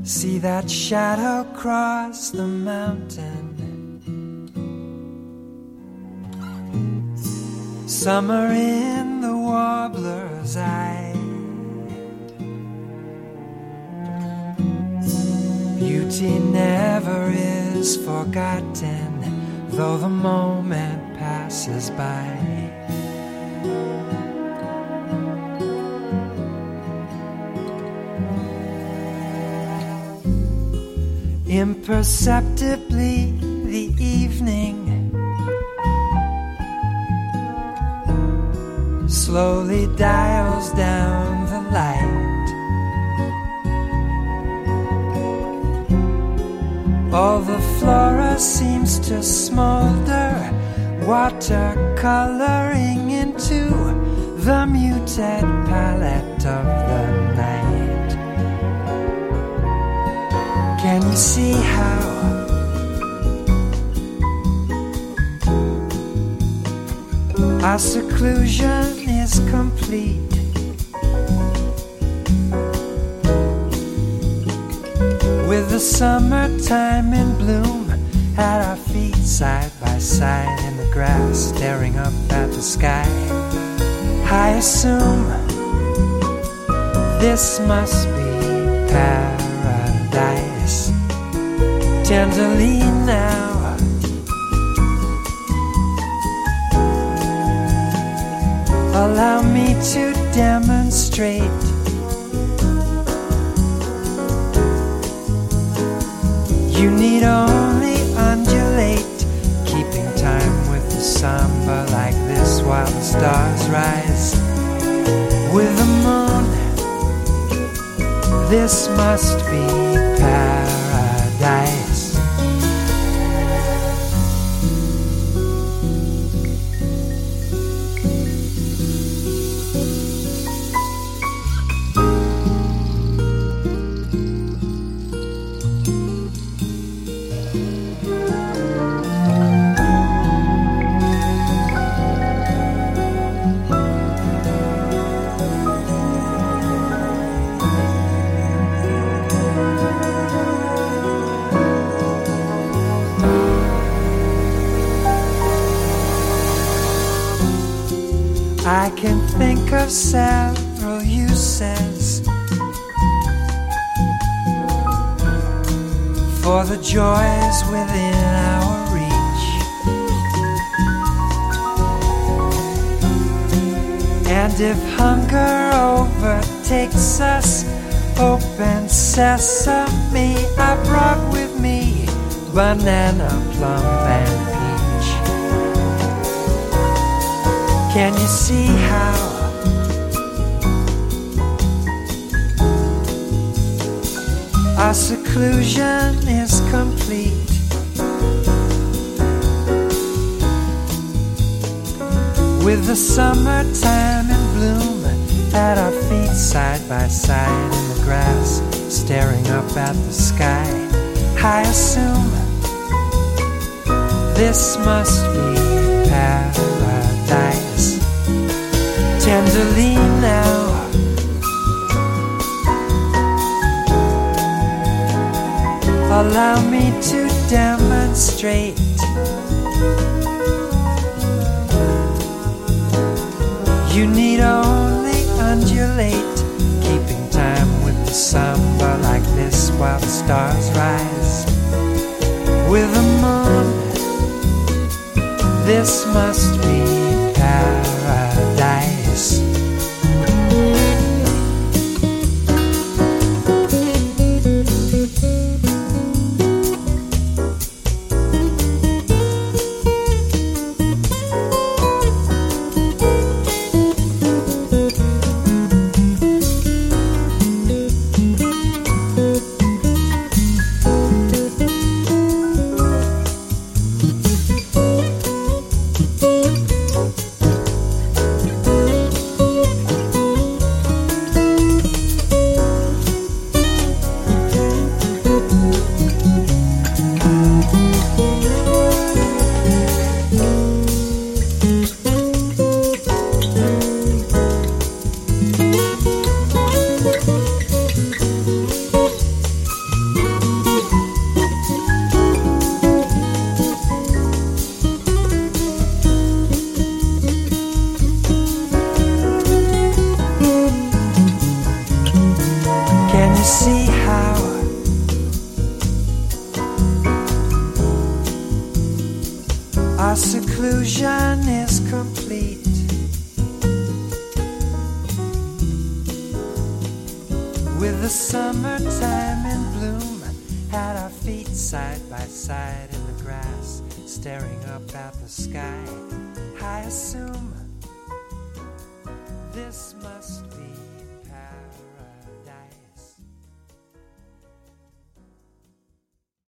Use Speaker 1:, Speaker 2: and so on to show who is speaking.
Speaker 1: See that shadow cross the mountain. Summer in the warbler's eye. Beauty never is forgotten, though the moment passes by. Imperceptibly the evening slowly dials down the light. All the flora seems to smolder, water coloring into the muted palette of the night. Can you see how our seclusion is complete? With the summertime in bloom at our feet, side by side in the grass, staring up at the sky. I assume this must be paradise. Tenderly now, allow me to demonstrate. You need only undulate, keeping time with the samba like this while the stars rise. With the moon, this must be paradise. I can think of several uses for the joys within our reach. And if hunger overtakes us, open sesame, I brought with me banana, plum, and peach. Can you see how our seclusion is complete? With the summertime in bloom at our feet, side by side in the grass, staring up at the sky. I assume this must be paradise. Tenderly now, allow me to demonstrate. You need only undulate, keeping time with the samba like this while the stars rise. With the moon, this must be paradise. you see how our seclusion is complete? With the summertime in bloom at our feet, side by side in the grass, staring up at the sky. I assume this must be